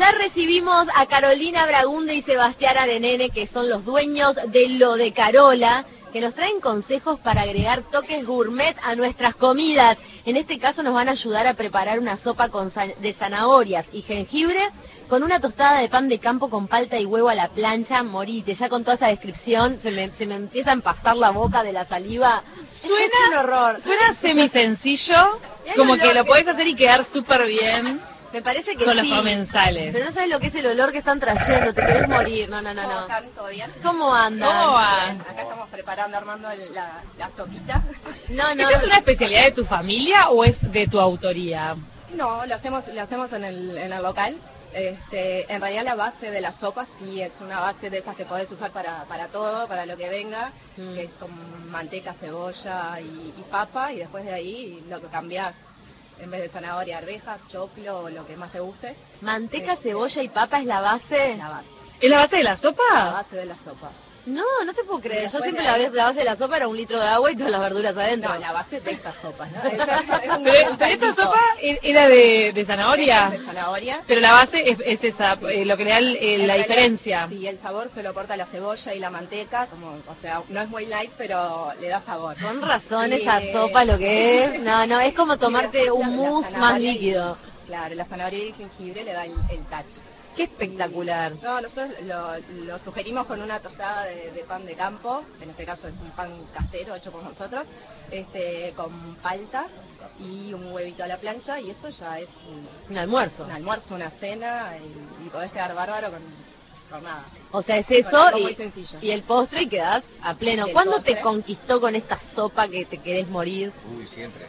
Ya recibimos a Carolina Bragunde y Sebastián Arenene, que son los dueños de Lo de Carola, que nos traen consejos para agregar toques gourmet a nuestras comidas. En este caso nos van a ayudar a preparar una sopa de zanahorias y jengibre con una tostada de pan de campo con palta y huevo a la plancha. Morite, ya con toda esa descripción se me empieza a empastar la boca de la saliva. Suena es un horror. Suena semisencillo, como que lo podés hacer y quedar súper bien. Me parece que con sí. los comensales. Pero no sabes lo que es el olor que están trayendo, te querés morir. No. ¿Cómo están? ¿Todo bien? ¿Cómo andan? ¿Cómo va? Acá estamos preparando, armando la sopita. No. ¿Esta es una especialidad de tu familia o es de tu autoría? No, lo hacemos en el local. En realidad la base de la sopa sí es una base de estas que podés usar para todo, para lo que venga, que es con manteca, cebolla y papa, y después de ahí lo que cambiás. En vez de zanahoria, arvejas, choclo, lo que más te guste. ¿Manteca, cebolla y papa es la base? La base. ¿Es la base de la sopa? La base de la sopa. No te puedo creer. Yo Después siempre de ahí- la base de la sopa era 1 litro de agua y todas las verduras adentro. No, la base de estas sopas, ¿no? Pero esta sopa era de zanahoria. De zanahoria. Pero la base es esa, lo que le da la realidad, diferencia. Sí, el sabor se lo aporta la cebolla y la manteca, o sea, no es muy light, pero le da sabor. Con razón Y, esa sopa lo que es. No, es como tomarte después un la mousse más zanahoria y- líquido. Claro, la zanahoria y el jengibre le da el touch. Qué espectacular. No, nosotros lo sugerimos con una tostada de pan de campo, en este caso es un pan casero hecho por nosotros, con palta y un huevito a la plancha, y eso ya es Un almuerzo. un almuerzo, una cena, y podés quedar bárbaro con nada. O sea, es Con eso algo muy sencillo. y el postre y quedás a pleno. Y el ¿Cuándo postre. te conquistó con esta sopa que te querés morir? Uy, siempre.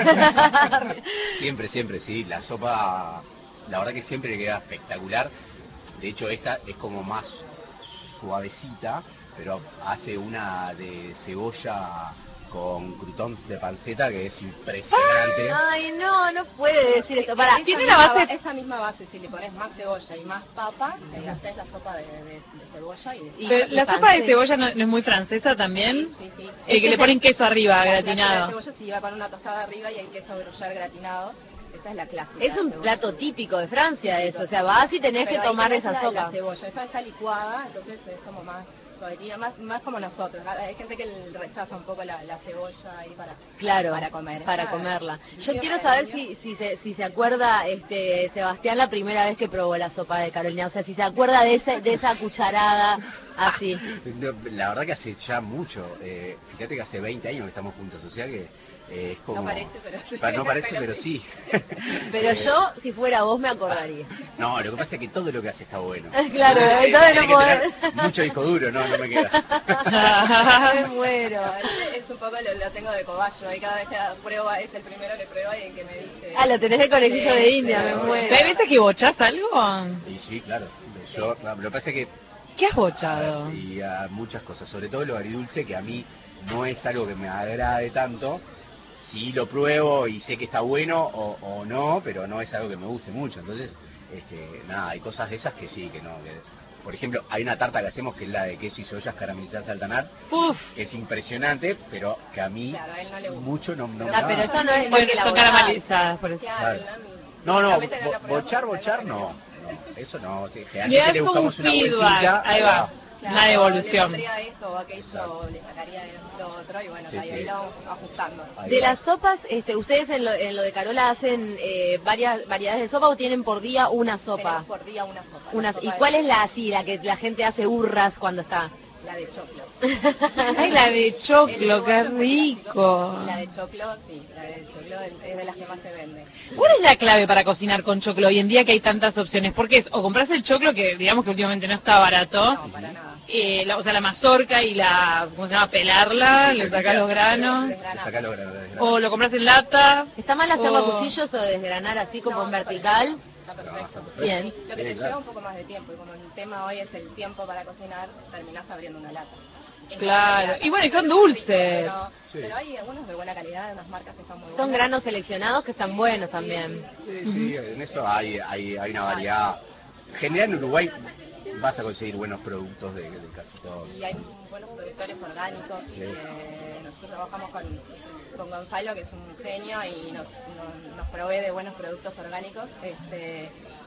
Siempre, sí. La sopa, la verdad que siempre queda espectacular. De hecho, esta es como más suavecita, pero hace una de cebolla con croutons de panceta que es impresionante. Ay, no puede decir esto. Para, tiene la base- Esa misma base, si le pones más cebolla y más papa, haces la sopa de cebolla y de Pero y la sopa de panceta. cebolla no es muy francesa también. Sí. Que le ponen queso arriba, La gratinado. cebolla sí va con una tostada arriba y el queso gruyère gratinado. Esa es la clásica. Es un cebolla. plato típico de Francia eso. O sea, vas y tenés Pero que ahí tomar tenés esa la sopa. cebolla, esa está licuada, entonces es como más suavería, más como nosotros. Hay gente que rechaza un poco la cebolla ahí Claro, para comer. para Ah, comerla. Yo sí, quiero para saber niños. si se acuerda Sebastián la primera vez que probó la sopa de Carolina. O sea, si se acuerda de esa cucharada así. No, la verdad que hace ya mucho. Fíjate que hace 20 años que estamos juntos, o sea que es como... No parece, pero sí. No parece, pero sí. Pero yo, si fuera vos, me acordaría. No, lo que pasa es que todo lo que hace está bueno. Claro, entonces no Tiene que podés. tener mucho disco duro, no me queda. Me muero. Es un poco lo tengo de cobayo, ahí cada vez que prueba es el primero que prueba y el que me dice... Ah, lo tenés de conejillo de Sí, India, me pero- muero. ¿Hay veces que bochás algo? Y sí, claro. Yo, lo que pasa es que ¿Qué has bochado? y a muchas cosas, sobre todo lo agridulce, que a mí no es algo que me agrade tanto. Sí lo pruebo y sé que está bueno o no, pero no es algo que me guste mucho. Entonces, nada, hay cosas de esas que sí, que no. Por ejemplo, hay una tarta que hacemos que es la de queso y cebollas caramelizadas al tanar, Uf, que es impresionante, pero que a mí Claro, a él no le gusta. mucho no Ah, pero eso no es bueno, porque la son botás. caramelizadas, por eso. Claro, No, la meten en la prueba, bochar pero no. Eso no. Sí, Le generalmente das le como un buscamos una feedback, vueltita. ahí va. Claro, Una devolución. Le pondría esto o aquello, Exacto. le sacaría esto otro y bueno, Sí, ahí sí. lo vamos ajustando. Ahí De va. las sopas, ustedes en lo de Carola hacen varias variedades de sopa o tienen por día una sopa. Tenemos por día una sopa. Una, La ¿Y sopa cuál de- es la así, la que la gente hace hurras cuando está? La de choclo. Ay, la de choclo, El qué uruguayo es muy rico. clásico. La de choclo, sí, la de choclo es de las que más se vende. ¿Cuál es la clave para cocinar con choclo hoy en día que hay tantas opciones? Porque es o compras el choclo, que digamos que últimamente no está barato, No, para nada. o sea, la mazorca y ¿cómo se llama? Pelarla, le sacas los granos, Le sacá los granos. o lo compras en lata. ¿Está mal hacerlo a o- cuchillos o desgranar así como No, en no, vertical? Está perfecto. Bien. Lo que te Sí, claro. lleva un poco más de tiempo y como el tema hoy es el tiempo para cocinar, terminás abriendo una lata. Claro, y bueno, y son dulces. Pero hay algunos de buena calidad, de unas marcas que están muy buenas. Son granos seleccionados que están buenos también. Sí, en eso hay una variedad. En general en Uruguay vas a conseguir buenos productos de casi todo. Y hay buenos productores orgánicos. Sí. Nosotros trabajamos con Gonzalo, que es un genio, y nos provee de buenos productos orgánicos. Y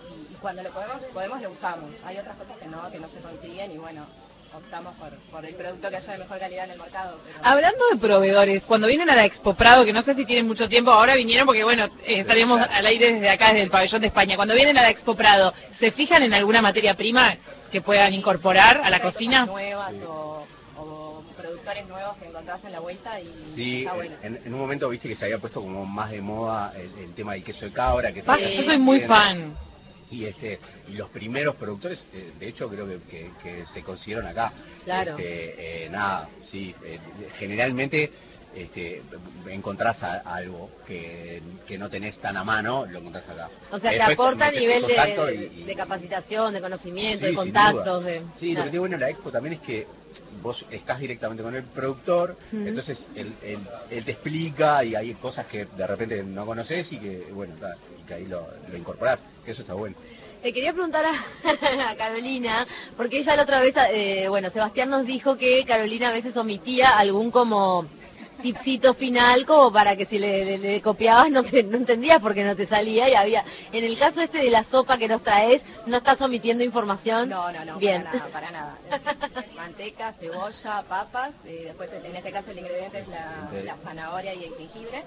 Cuando lo podemos lo usamos. Hay otras cosas que no se consiguen y bueno, optamos por el producto que haya de mejor calidad en el mercado. Pero... Hablando de proveedores, cuando vienen a la Expo Prado, que no sé si tienen mucho tiempo, ahora vinieron porque bueno, salimos al aire desde acá, desde el pabellón de España. Cuando vienen a la Expo Prado, ¿se fijan en alguna materia prima que puedan incorporar a la cocina? Nuevas o productores nuevos que encontrás en la vuelta y sí, está bueno. En un momento viste que se había puesto como más de moda el tema del queso de cabra. Que Yo soy muy fan. Y los primeros productores, de hecho creo que se consiguieron acá. Claro. Nada, sí, generalmente encontrás algo que no tenés tan a mano, lo encontrás acá. O sea, te Después aporta a metés nivel en contacto y de capacitación, de conocimiento, sí, de sin contactos. duda. Sí, lo que tiene bueno en la Expo también es que vos estás directamente con el productor, entonces él te explica y hay cosas que de repente no conoces y que, bueno, y que ahí lo incorporás, que eso está bueno. Le quería preguntar a Carolina, porque ella la otra vez, Sebastián nos dijo que Carolina a veces omitía algún como tipcito final, como para que si le copiabas no entendías porque no te salía y había... En el caso de la sopa que nos traes, ¿no estás omitiendo información? No, bien. Para nada. Manteca, cebolla, papas, después en este caso el ingrediente es la zanahoria y el jengibre,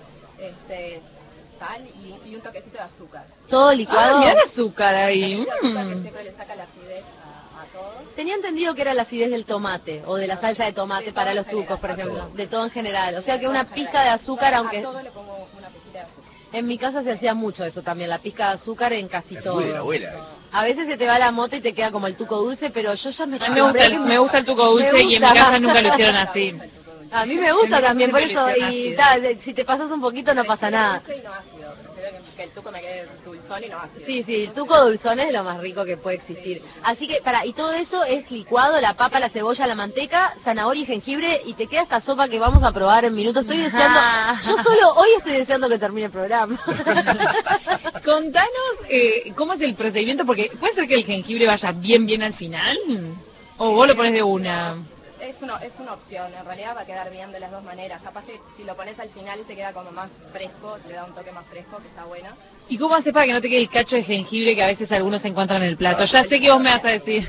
sal y un toquecito de azúcar. ¿Todo licuado? Mira el azúcar ahí. El azúcar que siempre le saca la acidez a todo. Tenía entendido que era la acidez del tomate, o de la salsa de tomate De para todo los en general, tucos, por a ejemplo. todo. De todo en general. O sea que De una todo en pizca general. de azúcar, aunque... A todo le pongo una pizquita de azúcar. En mi casa se hacía mucho eso también, la pizca de azúcar en casi Es todo. muy de la abuela eso. A veces se te va la moto y te queda como el tuco dulce, pero yo ya me... A mí me gusta el tuco dulce y en mi casa nunca lo hicieron así. A mí me gusta también, por eso, siempre y le hicieron si te pasas un poquito no pasa nada. Dulce y no ácido. Prefiero que el tuco me quede dulzón y no ácido. Sí, el tuco dulzón es lo más rico que puede existir. Así que, y todo eso es licuado, la papa, la cebolla, la manteca, zanahoria y jengibre, y te queda esta sopa que vamos a probar en minutos. Estoy deseando, hoy estoy deseando que termine el programa. Contanos cómo es el procedimiento, porque puede ser que el jengibre vaya bien al final, o vos lo pones de una... Es una opción, en realidad va a quedar bien de las dos maneras. Capaz que si lo pones al final te queda como más fresco, le da un toque más fresco, que está bueno. ¿Y cómo haces para que no te quede el cacho de jengibre que a veces algunos encuentran en el plato? Ya sé que vos me vas a decir,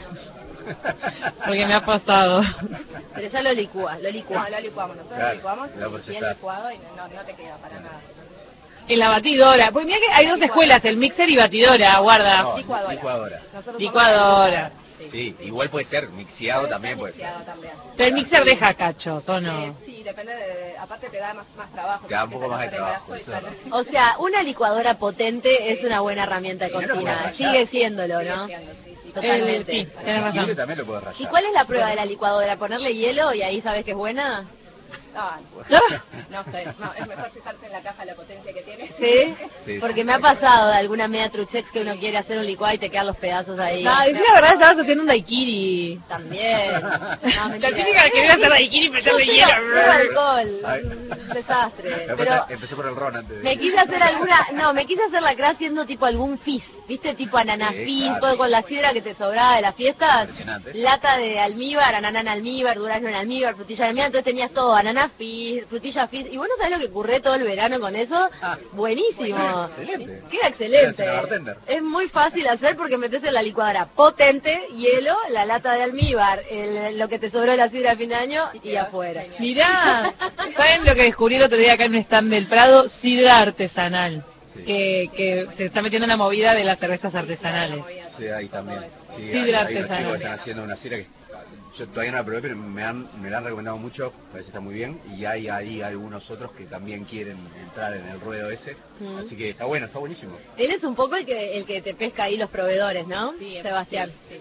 porque me ha pasado. Pero ya lo licúas, No, lo licuamos, nosotros Claro, lo licuamos lo bien procesás. licuado y no te queda para nada. En la batidora, pues mira que hay dos escuelas, el mixer y batidora, guarda. No, Licuadora. Nosotros Licuadora. Sí, igual puede ser mixeado también, puede ser. mixeado también. Pero el mixer deja cachos, ¿o no? Sí, depende aparte te da más trabajo. Te da un porque poco más de estás trabajo, en el brazo y eso. ya O sea, una licuadora potente es una buena herramienta de Sí, no lo cocina, puedes sigue rayar. siéndolo, sigue ¿no? siendo, sí. Totalmente. Sí, El tenés jengibre razón. también lo puedes rayar. ¿Y cuál es la prueba de la licuadora? ¿Ponerle hielo y ahí sabes que es buena? Ah, no sé, no, es mejor fijarse en la caja la potencia que tiene. ¿Sí? Sí, Porque sí. me ha pasado de alguna media truchex que uno quiere hacer un licuado y te quedan los pedazos ahí. No, decir la verdad, estabas haciendo un daiquiri. También. No, La mentira. típica que quería hacer daiquiri pero Yo echarle cero hielo. alcohol, Ay. un desastre. Me Pero pasa- empecé por el ron antes de... me quise hacer me quise hacer la clase haciendo tipo algún fizz, ¿viste? Tipo ananá Sí, fizz, claro. todo con la sidra que te sobraba de las fiestas. Impresionante. Lata de almíbar, ananá en almíbar, durazno en almíbar, frutilla en almíbar, entonces tenías todo, ananá fizz, frutilla fizz. Y bueno, ¿sabés lo que curré todo el verano con eso? Ah. Buenísimo. Excelente. Queda excelente. Eras una bartender. Es muy fácil hacer porque metes en la licuadora potente, hielo, la lata de almíbar, lo que te sobró de la sidra de fin de año y afuera. Genial. Mirá, ¿saben lo que descubrí el otro día acá en un stand del Prado? Sidra artesanal. Sí. Que se está metiendo en la movida de las cervezas artesanales. Sí, ahí también. Sí, Sidra hay unos artesanal. chicos que están haciendo una sidra que yo todavía no la probé, pero me la han recomendado mucho, parece que está muy bien, y hay ahí algunos otros que también quieren entrar en el ruedo ese, así que está bueno, está buenísimo. Él es un poco el que te pesca ahí los proveedores, ¿no? Sí, Sebastián. Sí,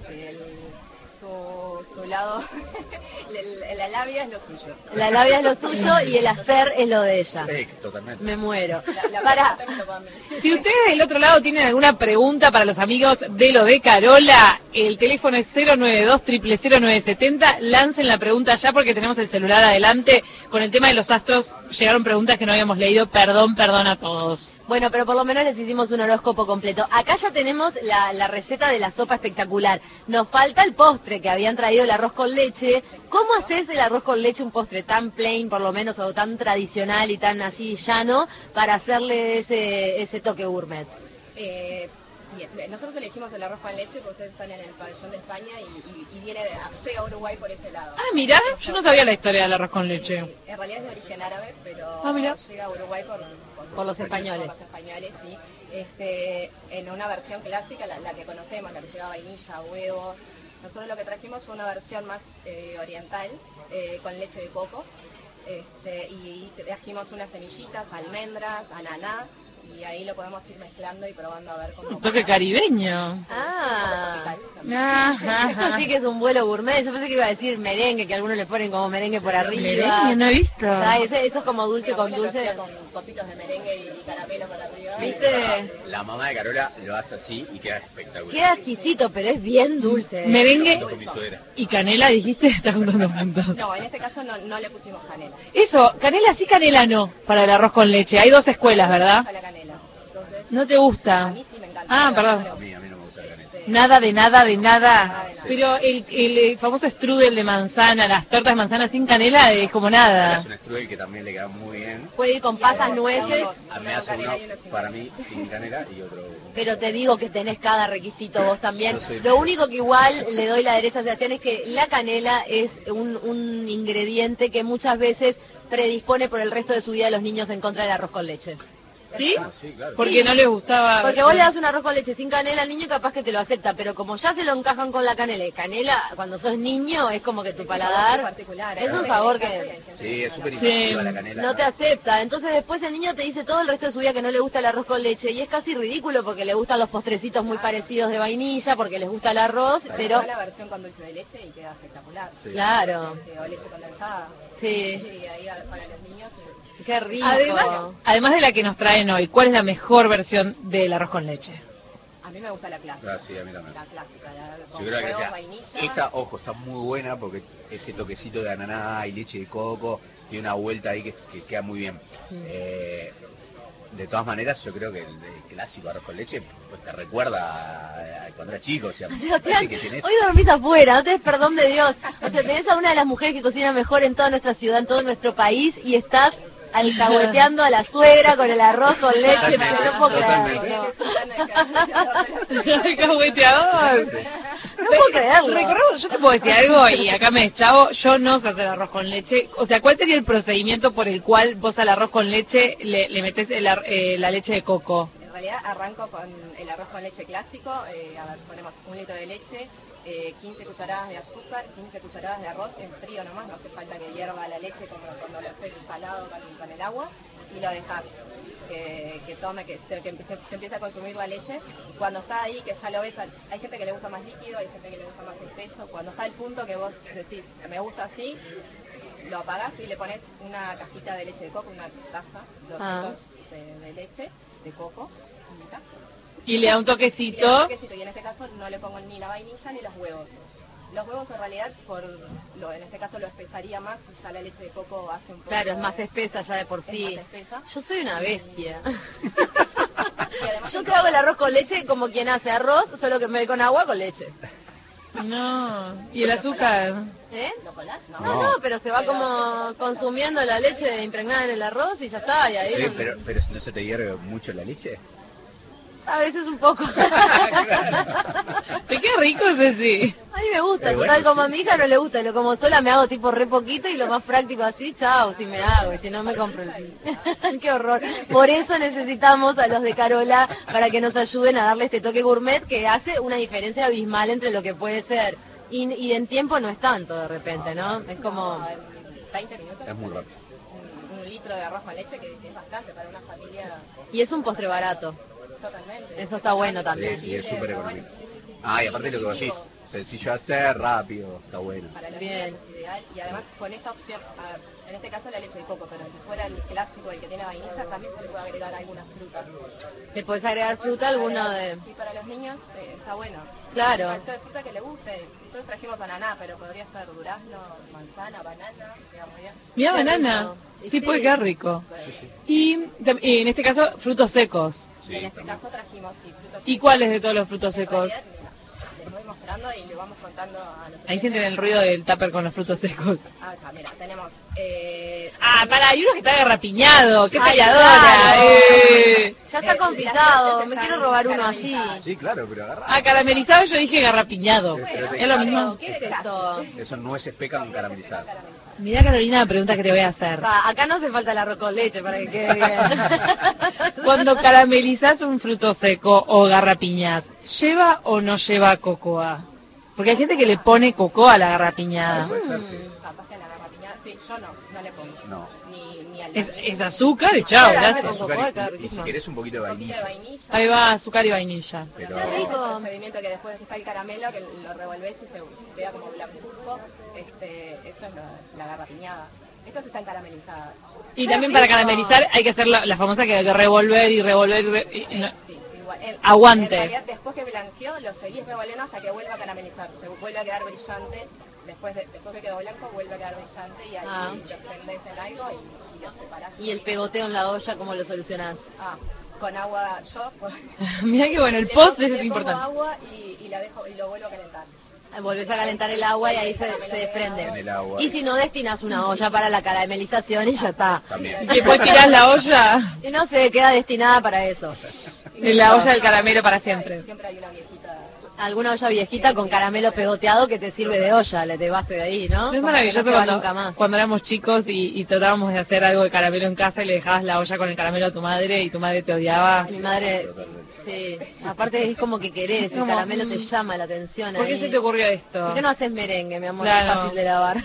su lado, la labia es lo suyo. La labia es lo suyo y el hacer es lo de ella. Totalmente. Me muero. La Para, plata me tocó a mí. Si ustedes del otro lado tienen alguna pregunta para los amigos de lo de Carola, el teléfono es 092-00970. Lancen la pregunta ya porque tenemos el celular adelante. Con el tema de los astros llegaron preguntas que no habíamos leído. Perdón a todos. bueno, pero por lo menos les hicimos un horóscopo completo. Acá ya tenemos la receta de la sopa espectacular. Nos falta el postre que habían traído, el arroz con leche. ¿Cómo haces el arroz con leche, un postre tan plain por lo menos, o tan tradicional y tan así llano, para hacerle ese toque gourmet? Y nosotros elegimos el arroz con leche porque ustedes están en el pabellón de España y llega a Uruguay por este lado. Ah, mirá, yo no sabía la historia del arroz con leche. En realidad es de origen árabe, pero llega a Uruguay por los españoles. Por los españoles, sí. En una versión clásica, la que conocemos, la que lleva vainilla, huevos. Nosotros lo que trajimos fue una versión más oriental, con leche de coco. Y trajimos unas semillitas, almendras, ananá, y ahí lo podemos ir mezclando y probando a ver cómo... Un toque caribeño. Esto sí que es un vuelo gourmet. Yo pensé que iba a decir merengue, que algunos le ponen como merengue por arriba. Merengue, no he visto. Ya, eso es como dulce con dulce. Con copitos de merengue y caramelo por arriba. ¿Viste? La mamá de Carola lo hace así y queda espectacular. Queda exquisito, pero es bien dulce. Merengue Con mi suegra. y canela, dijiste, estás contando puntos. No, en este caso no le pusimos canela. Eso, canela sí, canela no, para el arroz con leche. Hay dos escuelas, ¿verdad? A la canela. Entonces, ¿No te gusta? a mí sí me encanta. Ah, perdón. A mí no me gusta la canela. Nada de nada de nada. Nada. Pero el famoso strudel de manzana, las tortas de manzana sin canela, es como nada. Es un strudel que también le queda muy bien. Puede ir con pasas, nueces. A mí hace uno para mí sin canela y otro... Pero te digo que tenés cada requisito vos también. Yo soy- Lo único que igual le doy la derecha a Sebastián es que la canela es un ingrediente que muchas veces predispone por el resto de su vida a los niños en contra del arroz con leche. ¿Sí? Ah, sí, claro. Porque no les gustaba. Porque vos le das un arroz con leche sin canela al niño y capaz que te lo acepta, pero como ya se lo encajan con la canela, y canela cuando sos niño es como que tu paladar particular. es un sabor que Sí, es súper Sí. invasiva la canela. no te acepta. Entonces después el niño te dice todo el resto de su vida que no le gusta el arroz con leche y es casi ridículo porque le gustan los postrecitos muy parecidos de vainilla, porque les gusta el arroz, pero la versión con dulce de leche y queda espectacular. Sí. claro, O leche condensada. sí, Y ahí para los niños... qué rico. Además de la que nos traen hoy, ¿cuál es la mejor versión del arroz con leche? A mí me gusta la clásica. Ah, sí, a mí también. La clásica, Yo con creo que huevos, sea, vainilla. esta, ojo, está muy buena porque ese toquecito de ananá y leche de coco tiene una vuelta ahí que queda muy bien. De todas maneras, yo creo que el clásico arroz con leche pues te recuerda a cuando era chico, o sea, parece que tenés... Hoy dormís afuera, no tenés perdón de Dios. O sea, tenés a una de las mujeres que cocina mejor en toda nuestra ciudad, en todo nuestro país, y estás alcahueteando a la suegra con el arroz con leche, pero no puedo creerlo. Cahueteador. No puedo creerlo. Recordemos, yo te puedo decir algo y acá me deschavo, yo no sé hacer arroz con leche. O sea, ¿cuál sería el procedimiento por el cual vos al arroz con leche le metés la leche de coco? En realidad arranco con el arroz con leche clásico. A ver, ponemos 1 litro de leche, 15 cucharadas de azúcar, 15 cucharadas de arroz en frío nomás, no hace falta que hierva la leche como cuando lo estés salado con el agua, y lo dejas que tome, que se empiece a consumir la leche. Cuando está ahí, que ya lo ves, hay gente que le gusta más líquido, hay gente que le gusta más espeso. Cuando está el punto que vos decís, me gusta así, lo apagás y le pones una cajita de leche de coco, una taza, 200 de leche de coco, y ya. Y le da un Y le toquecito. doy un toquecito, y en este caso no le pongo ni la vainilla ni los huevos. Los huevos en realidad, en este caso lo espesaría más y ya la leche de coco hace un poco... Claro, es más espesa ya de por es sí. más espesa. Yo soy una bestia. Y además Yo te hago el arroz con leche como quien hace arroz, solo que me ve con agua con leche. No. ¿Y el azúcar? ¿Eh? ¿Lo colás? No. No, pero se va como consumiendo la leche impregnada en el arroz y ya está, y ahí... pero ¿no se te hierve mucho la leche? A veces un poco. ¿Te queda rico ese sí? A mí me gusta, Bueno, total, como sí. a mi hija no le gusta, lo como sola me hago tipo re poquito y lo más práctico así, chao, si me hago, y si no me compro el... Qué horror. Por eso necesitamos a los de Carola para que nos ayuden a darle este toque gourmet que hace una diferencia abismal entre lo que puede ser. Y en tiempo no es tanto de repente, ¿no? Es como... No, en 20 minutos. Es muy rápido. Un litro de arroz con leche que es bastante para una familia Y es un postre barato. totalmente. Eso está bueno también. Sí, es súper económico. Sí, sí, sí. Ah, y aparte lo que decís, sencillo de hacer, rápido, está bueno. Para los Bien. niños es ideal. Y además con esta opción, a ver, en este caso la leche de coco, pero si fuera el clásico, el que tiene vainilla, también se le puede agregar algunas frutas. ¿Le podés agregar fruta alguna de...? Y para los niños está bueno. Claro. Esto de fruta que le guste. Nosotros trajimos ananá, pero podría ser durazno, manzana, banana, queda muy bien. Mira, Qué banana. rico. Sí, Sí. puede quedar rico. Y en este caso, frutos secos. Sí, en este también. caso trajimos, sí, frutos ¿Y cuáles de todos los frutos En secos? realidad, mira, les doy mostrando y le vamos contando a los... Ahí sienten el ruido del tupper con los frutos secos. Acá, mira, tenemos... hay uno que está agarrapiñado. ¡Qué Ay, peleadora! claro. ¡Eh! Ya está confitado, me quiero robar uno así. Sí, claro, pero agarra. Caramelizado yo dije garrapiñado. Pero Es lo mismo. ¿Qué es eso? Eso nueces pecan caramelizadas. Mirá, Carolina, la pregunta que te voy a hacer. Acá no hace falta el arroz con leche para que quede bien. Cuando caramelizás un fruto seco o garrapiñas, ¿lleva o no lleva cocoa? Porque hay gente que le pone cocoa a la garrapiñada. Puede ser, sí. Capaz que la garrapiñada, sí, yo no le pongo. No. Ni al Es azúcar y chao, Claro, gracias. con cocoa, Azúcar queda y si riquísimo. querés un poquito de un poquito de vainilla. vainilla. Ahí va, azúcar y vainilla. Pero Qué rico. El procedimiento que después está el caramelo, que lo revolvés y se queda como blancuzco, eso es la garrapiñada. Estas están caramelizadas. Y también para caramelizar hay que hacer la famosa que hay que revolver y revolver. No. Sí, igual. Aguante. En realidad, después que blanqueó, lo seguís revolviendo hasta que vuelva a caramelizar. Se vuelve a quedar brillante. Después que quedó blanco, vuelve a quedar brillante y ahí lo prendés en algo y lo separás. Y el pegoteo en la olla, ¿cómo lo solucionás? Con agua, Mirá que bueno, el le post pongo es importante. agua y la dejo y lo vuelvo a calentar. Volvés a calentar el agua y ahí se desprende. en el agua. Y si no, destinas una olla para la caramelización y ya está. También. Y después tirás la olla, Y no se queda destinada para eso. en la olla del caramelo para siempre. Siempre hay una viejita. Alguna olla viejita con caramelo pegoteado que te sirve de olla, de base de ahí, ¿no? No es Como maravilloso que no se va nunca más. cuando éramos chicos y tratábamos de hacer algo de caramelo en casa y le dejabas la olla con el caramelo a tu madre y tu madre te odiaba. Mi madre, sí. Aparte es como que querés, el Como, caramelo te llama la atención. ¿Por qué ahí. se te ocurrió esto? ¿Por qué no haces merengue, mi amor? Claro, Es fácil de lavar.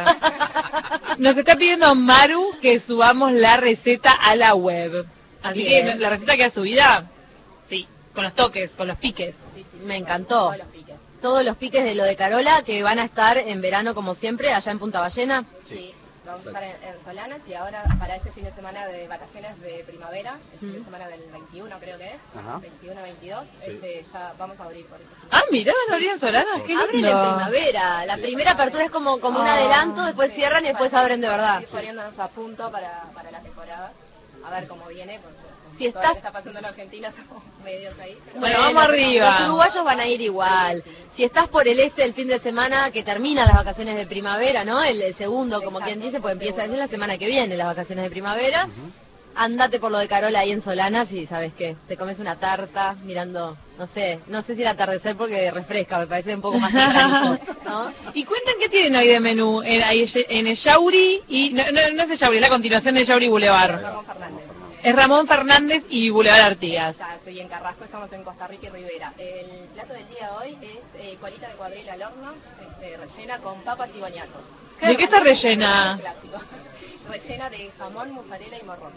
basta. Nos está pidiendo Maru que subamos la receta a la web. Así Bien. que la receta queda subida, sí, con los toques, con los piques. Sí, Me encantó. Todos los piques. Todos los piques de lo de Carola que van a estar en verano como siempre allá en Punta Ballena. Sí, vamos a estar en Solanas y ahora para este fin de semana de vacaciones de primavera, el fin de semana del 21 creo que es, Ajá. 21-22, Sí. ya vamos a abrir por eso. Mirá, vas a abrir en Solanas, qué Abren en lindo. primavera. La primera apertura es como un adelanto, después cierran y después abren de verdad. Ir poniéndonos a punto para la temporada, a ver cómo viene, porque Si todo lo estás- que está pasando en Argentina estamos medios ahí. Pero Bueno, vamos arriba. Los uruguayos van a ir igual. Si estás por el este el fin de semana que terminan las vacaciones de primavera, ¿no? El segundo, como quien dice, pues empieza es la semana que viene las vacaciones de primavera. Andate por lo de Carola ahí en Solanas y ¿sabes qué? Te comes una tarta mirando, no sé si el atardecer porque refresca, me parece un poco más tempranito, ¿no? Y cuenten qué tienen hoy de menú en el Yauri y no es el Yauri, es la continuación de Yauri Boulevard. Ramón Fernández. Es Ramón Fernández y Boulevard Artigas. Exacto, y en Carrasco estamos en Costa Rica y Rivera. El plato del día de hoy es colita de cuadril al horno, rellena con papas y boñatos. ¿De qué está rellena? Clásico. Rellena de jamón, mozzarella y morrón.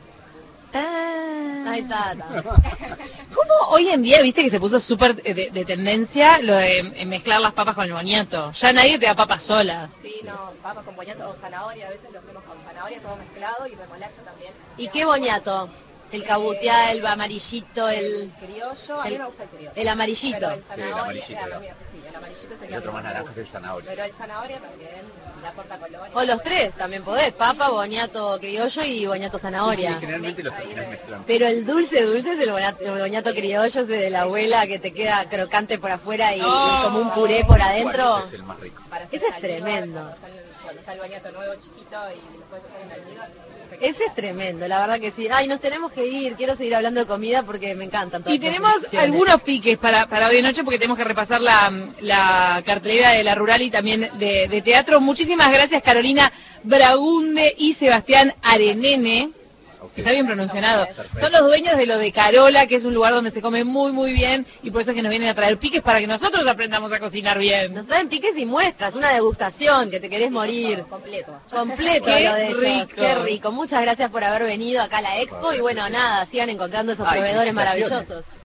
Ahí está. ¿Cómo hoy en día, viste que se puso súper de tendencia lo de mezclar las papas con el boñato? Ya nadie te da papas solas. Sí, no, papas con boñato o zanahoria, a veces lo hacemos con zanahoria todo mezclado y remolacha también. ¿Y qué boñato? El cabuteá, el amarillito, el criollo, a mí me gusta el criollo. el amarillito. Pero el Sí, el zanahoria, amarillito, sí, el amarillito es el El que otro a mí más me naranja gusta. es el zanahoria. Pero el zanahoria también, la corta colonia. O los tres también podés, papa, boñato criollo y boñato Sí, zanahoria. generalmente los terminas mezclando. Pero el dulce es el boñato criollo, ese de la abuela que te queda crocante por afuera y como un puré por adentro. ¿Cuál es el más rico? Para hacer Ese es el almíbar, tremendo. Cuando está el boñato nuevo, chiquito, y después hacer el almíbar. Ese es tremendo, la verdad que sí. Ay, nos tenemos que ir, quiero seguir hablando de comida porque me encantan todas Y estas tenemos secciones. algunos piques para hoy de noche porque tenemos que repasar la cartelera de la Rural y también de teatro. Muchísimas gracias Carolina Bragunde y Sebastián Arenene. Está bien pronunciado. Perfecto. Son los dueños de lo de Carola, que es un lugar donde se come muy muy bien y por eso es que nos vienen a traer piques para que nosotros aprendamos a cocinar bien. Nos traen piques y muestras, una degustación que te querés morir. Completo. Completo Qué lo de ellos. rico. Qué rico. Muchas gracias por haber venido acá a la expo y bueno, nada, sigan encontrando esos Ay, proveedores felicitaciones. maravillosos.